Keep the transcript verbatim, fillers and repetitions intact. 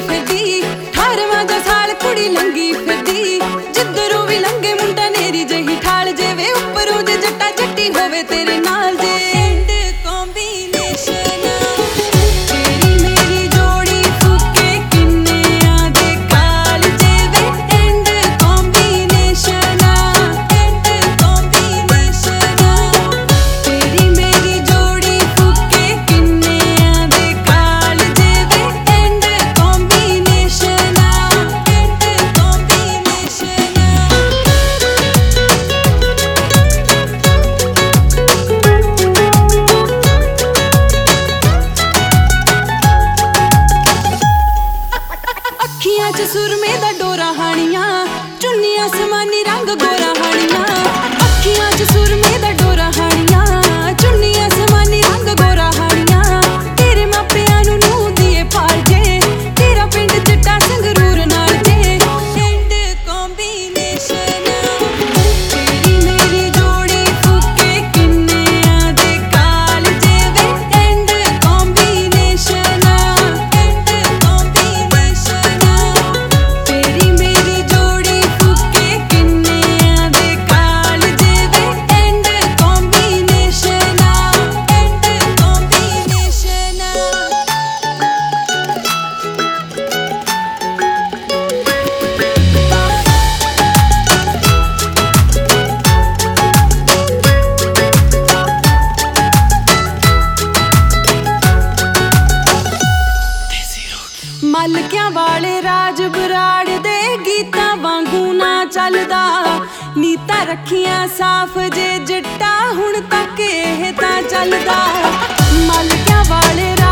ਫਿਰਦੀ ਅਠਾਰਵਾਂ ਜਾ ਸਾਲ ਕੁੜੀ ਲੰਗੀ ਫਿਰਦੀ ਜਿੱਧਰੋਂ ਵੀ ਲੰਗੇ ਮੁੰਡਾ ਨੇਰੀ ਜਿਹੀ ਠਾਲ ਜੇ ਉੱਪਰੋਂ ਜੇ ਜੱਟਾ ਜੱਟੀ ਹੋਵੇ ਤੇਰੇ ਨਾਲ ਜੇ ਅੱਖੀਆਂ ਚ ਸੁਰਮੇ ਦਾ ਡੋਰਾ ਹਾਣੀਆਂ ਚੁੰਨੀਆਂ ਸਮਾਨੀ ਰੰਗ ਗੋਰਾ ਹਾਣੀਆਂ ਅੱਖੀਆਂ ਚ ਸੁਰਮੇ ਦਾ ਡੋਰਾ ਹਾਣੀਆਂ ਚੁੰਨੀਆਂ ਸਮਾਨੀ ਰੰਗ ਗੋਰਾ ਹਾਣੀਆਂ ਤੇਰੇ ਮਾਪਿਆਂ ਨੂੰ ਨੂੰ ਦੀਏ ਪਾਲ ਜੇ ਤੇਰਾ ਪਿੰਡ ਚਿੱਟਾ ਸੰਗਰੂਰ ਨਾਲ ਜੇ ਐਂਡ ਕੰਬੀਨੇਸ਼ਨ ਤੇਰੀ ਮੇਰੀ ਜੋੜੀ ਫੁੱਕੇ ਕਿੰਨਿਆਂ ਦੇ ਕਾਲ ਜੇ ਵੇ ਐਂਡ ਕੰਬੀਨੇਸ਼ਨ ਐਂਡ ਕੰਬੀਨੇਸ਼ਨ ਤੇਰੀ ਮੇਰੀ ਜੋੜੀ ਫੁੱਕੇ ਕਿੰਨਿਆਂ ਦੇ ਕਾਲ ਜੇ ਵੇ ਐਂਡ ਕੰਬੀਨੇਸ਼ਨ ਐਂਡ ਕੰਬੀਨੇਸ਼ਨ ਮਲਕਿਆਂ ਵਾਲੇ ਰਾਜ ਬਰਾੜ ਦੇ ਗੀਤਾਂ ਵਾਂਗੂ ਨਾ ਚੱਲਦਾ ਨੀਤਾਂ ਰੱਖੀਆਂ ਸਾਫ਼ ਜੇ ਜੱਟਾ ਹੁਣ ਤੱਕ ਇਹ ਤਾਂ ਚੱਲਦਾ ਮਲਕਿਆਂ ਵਾਲੇ